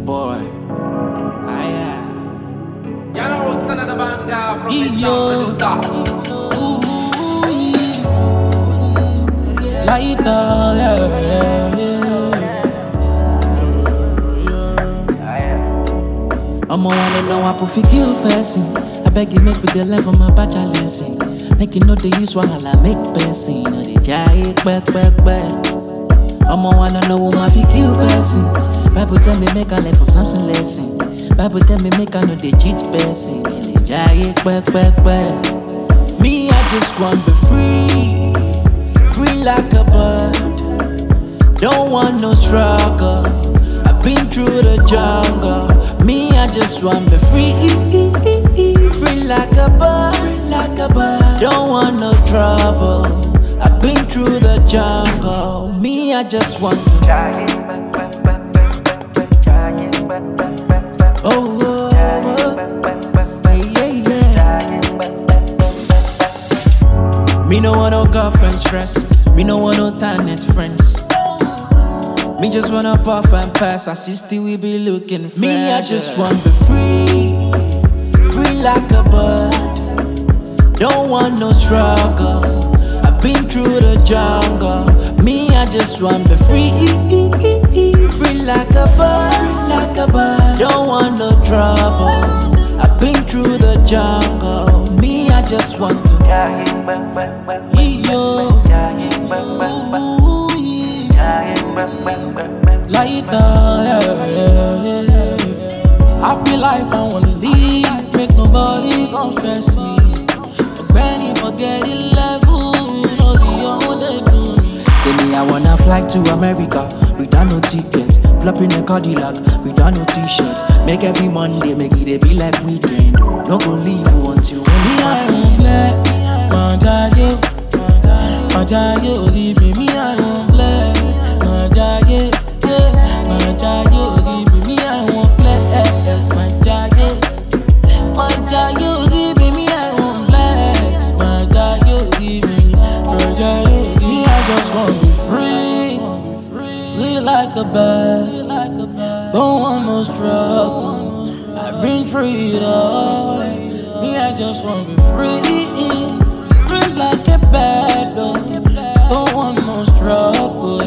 boy. You know, son of the banger from the sound producer. Lighter, I'm wanna know I put figure person. I beg you make with the life of my bachelor lesson. Make you know they use wahala make person. No they jay back. I'm wanna know my figure person. Bible tell me make a life from Samson lesson. Bible tell me make I know they cheat person. They jay back. Me I just want be free like a bird. Don't want no struggle. I've been through the jungle. Me, I just want be free like a bird. Don't want no trouble. I've been through the jungle. Me, I just want to. Me no want no girlfriend stress. Me no want no internet friends. Me just wanna puff and pass. I see still we be looking fresh. Me I just want be free like a bird. Don't want no struggle. I've been through the jungle. Me I just want be free like a bird. Don't want no trouble. I've been through the jungle. Me I just want to. Lighter, happy life I wanna live. Make nobody gon' stress me. But when you forget the level, you know the own they do me. Say me I wanna fly to America without no ticket. Plop in a Cadillac without no t-shirt. Make every Monday, make it be like weekend. No go leave you until when me I won't flex. Majaye, give me I won't flex. Majaye, give me I won't flex. Majaye, give me I won't flex. Majaye, give me. I just want to be free like a bird. Don't want no struggle. I've been treated all. Me, I just want to be free like a bird. Don't want no struggle.